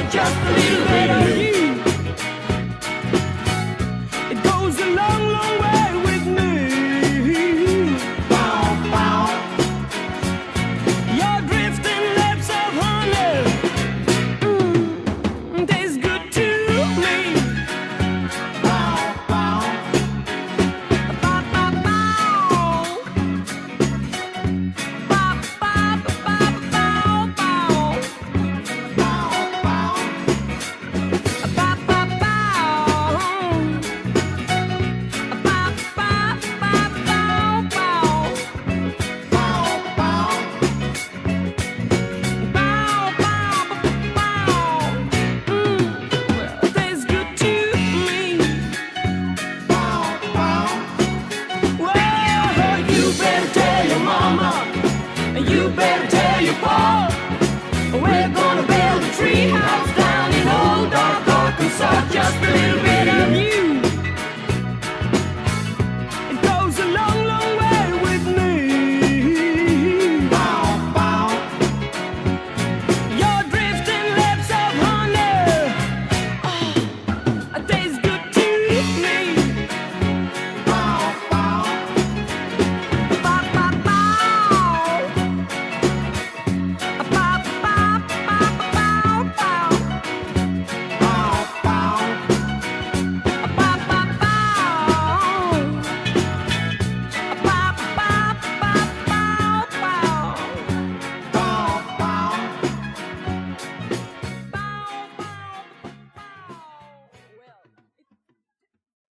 just a little bit of you. It goes a long, long way with me. Bow, bow. Your drifting lips of honey taste good to me. Bow, bow. Bow, bow, bow. Bow, bow, bow, bow, bow. Bow, bow. Bow, bow, bow. Bow, bow, bow, bow, bow. Bow, bow. Bow, bow, bow. Tastes good to me. Bow, bow. Well, you better tell your mama, and you better tell your pa. We're gonna build a tree house down in old dark Arkansas, just a little bit